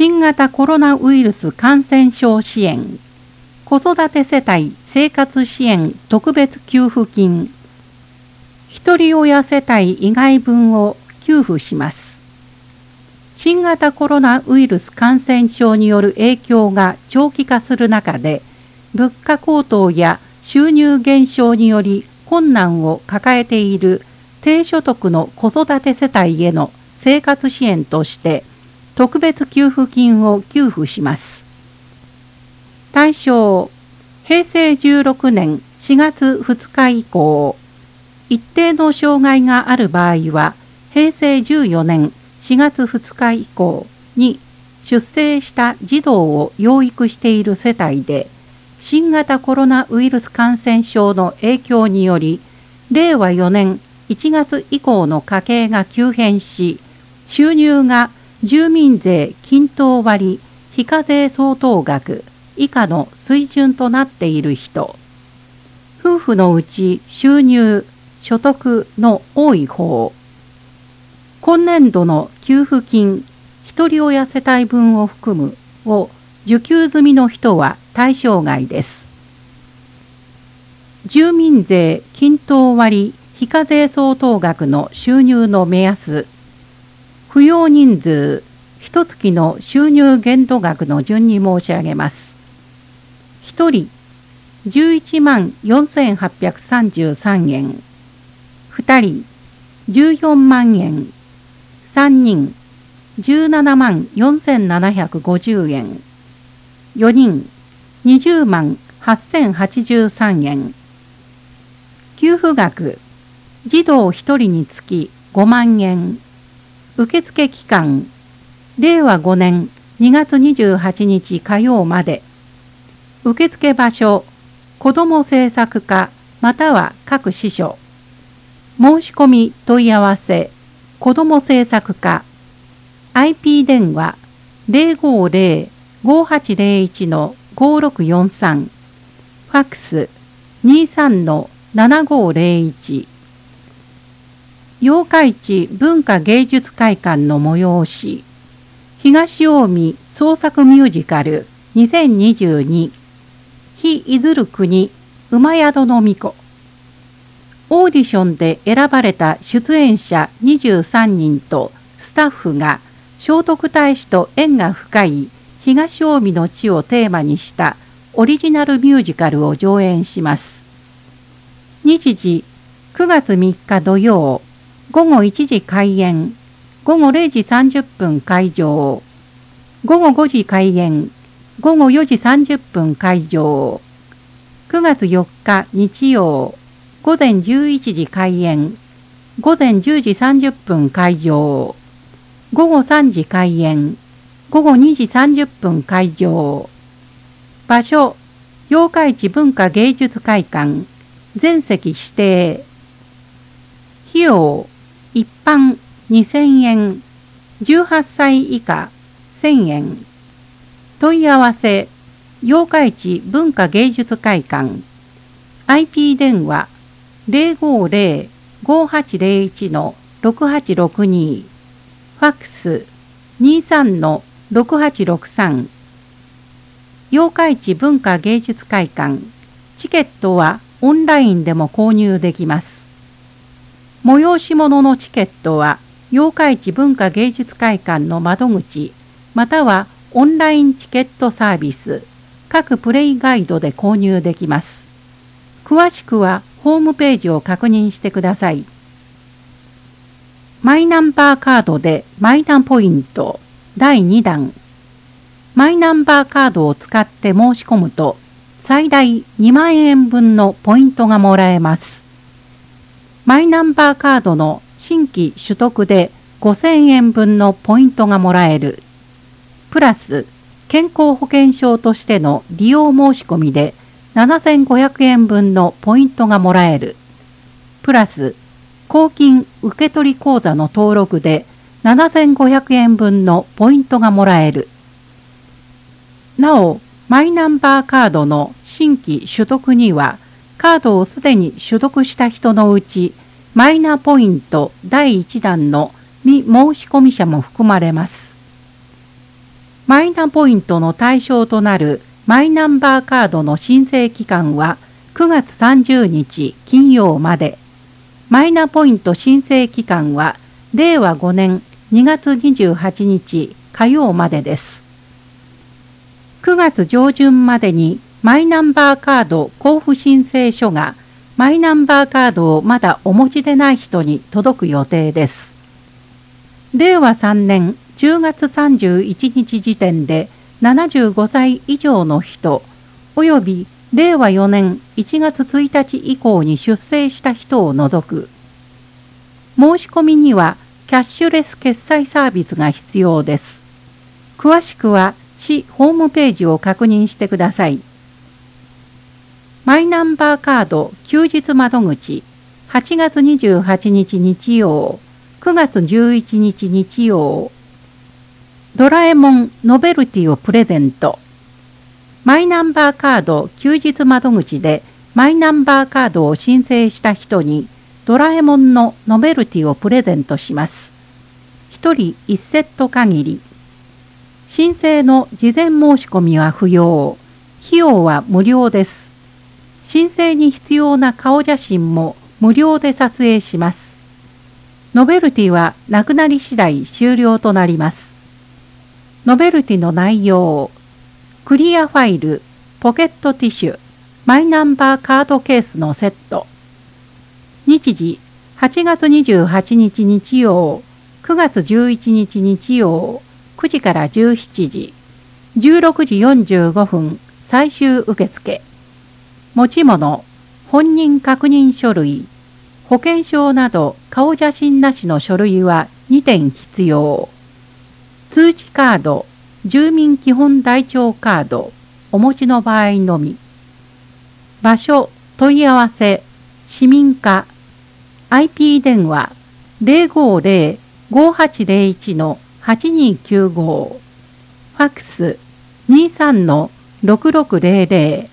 新型コロナウイルス感染症支援、子育て世帯生活支援特別給付金、ひとり親世帯以外分を給付します。新型コロナウイルス感染症による影響が長期化する中で、物価高騰や収入減少により困難を抱えている低所得の子育て世帯への生活支援として特別給付金を給付します。対象、平成16年4月2日以降、一定の障害がある場合は平成14年4月2日以降に出生した児童を養育している世帯で、新型コロナウイルス感染症の影響により、令和4年1月以降の家計が急変し、収入が住民税均等割非課税相当額以下の水準となっている人、夫婦のうち収入・所得の多い方、今年度の給付金ひとり親世帯分を含むを受給済みの人は対象外です。住民税均等割非課税相当額の収入の目安、扶養人数、一月の収入限度額の順に申し上げます。1人、11万4833円。2人、14万円。3人、17万4750円。4人、20万8083円。給付額、児童1人につき5万円。受付期間、令和5年2月28日火曜まで。受付場所、子ども政策課または各支所。申し込み問い合わせ、子ども政策課。IP 電話 050-5801-5643。ファックス 23-7501。八日市文化芸術会館の催し、東近江創作ミュージカル2022、日いずる国馬宿の巫女。オーディションで選ばれた出演者23人とスタッフが聖徳太子と縁が深い東近江の地をテーマにしたオリジナルミュージカルを上演します。日時9月3日土曜、午後1時開演、午後0時30分開場、午後5時開演、午後4時30分開場。9月4日日曜、午前11時開演、午前10時30分開場、午後3時開演、午後2時30分開場。場所、八日市文化芸術会館、全席指定。費用、一般2000円、18歳以下1000円。問い合わせ、八日市文化芸術会館。IP 電話050-5801-6862。ファックス 23-6863。八日市文化芸術会館。チケットはオンラインでも購入できます。催し物のチケットは八日市文化芸術会館の窓口またはオンラインチケットサービス各プレイガイドで購入できます。詳しくはホームページを確認してください。マイナンバーカードでマイナポイント第2弾。マイナンバーカードを使って申し込むと最大2万円分のポイントがもらえます。マイナンバーカードの新規取得で5000円分のポイントがもらえる。プラス、健康保険証としての利用申し込みで7500円分のポイントがもらえる。プラス、公金受取口座の登録で7500円分のポイントがもらえる。なお、マイナンバーカードの新規取得には、カードをすでに取得した人のうち、マイナポイント第1弾の未申込者も含まれます。 マイナポイントの対象となるマイナンバーカードの申請期間は9月30日金曜まで。マイナポイント申請期間は令和5年2月28日火曜までです。9月上旬までにマイナンバーカード交付申請書がマイナンバーカードをまだお持ちでない人に届く予定です。令和3年10月31日時点で75歳以上の人および令和4年1月1日以降に出生した人を除く。申し込みにはキャッシュレス決済サービスが必要です。詳しくは市ホームページを確認してください。マイナンバーカード休日窓口8月28日日曜、9月11日日曜。ドラえもんノベルティをプレゼント。マイナンバーカード休日窓口でマイナンバーカードを申請した人にドラえもんのノベルティをプレゼントします。1人1セット限り。申請の事前申し込みは不要。費用は無料です。申請に必要な顔写真も無料で撮影します。ノベルティはなくなり次第終了となります。ノベルティの内容。クリアファイル、ポケットティッシュ、マイナンバーカードケースのセット。日時、8月28日日曜、9月11日日曜、9時から17時、16時45分、最終受付。持ち物、本人確認書類、保険証など顔写真なしの書類は2点必要。通知カード、住民基本台帳カード、お持ちの場合のみ。場所、問い合わせ、市民課、IP 電話 050-5801-8295、ファックス 23-6600